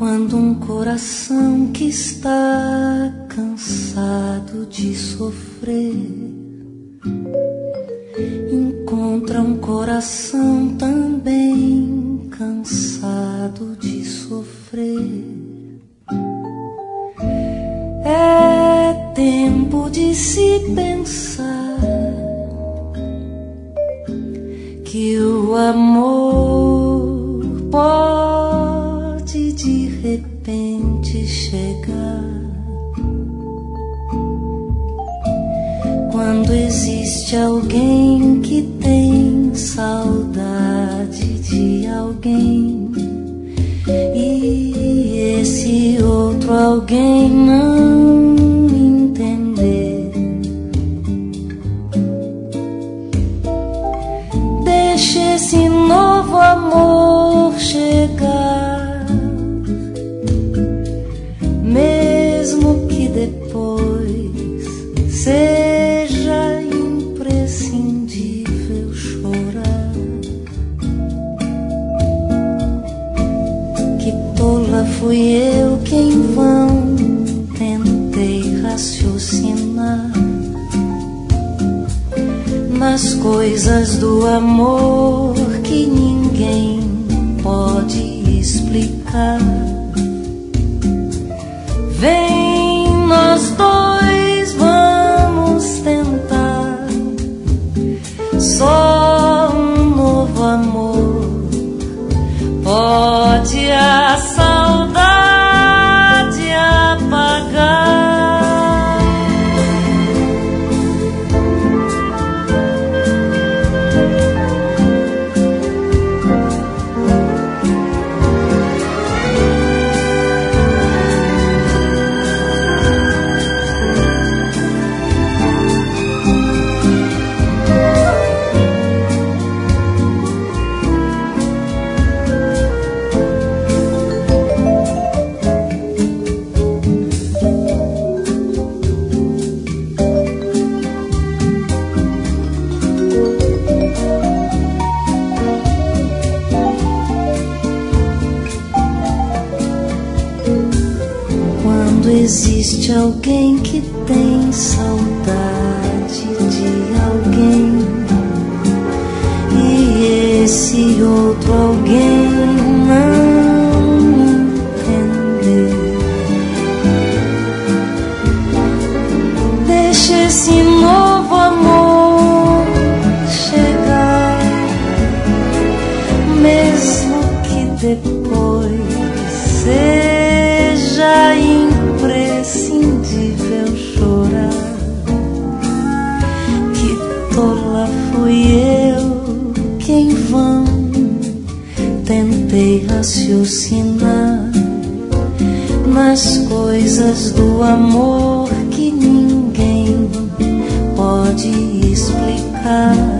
Quando um coração que está cansado de sofrer encontra um coração também cansado de sofrer, é tempo de se pensar que o amor pode de repente chegar. Quando existe alguém que tem saudade de alguém e esse outro alguém não entender, deixe esse novo amor chegar, mesmo que depois seja imprescindível chorar. Que tola fui eu que em vão tentei raciocinar nas coisas do amor que ninguém pode explicar. Vem, nós dois vamos tentar só um novo amor. Pode a saudade apagar. Existe alguém que tem saudade de alguém e esse outro alguém não entender, deixa esse novo amor chegar, mesmo que depois seja imprescindível chorar. Que tola fui eu que em vão tentei raciocinar nas coisas do amor que ninguém pode explicar.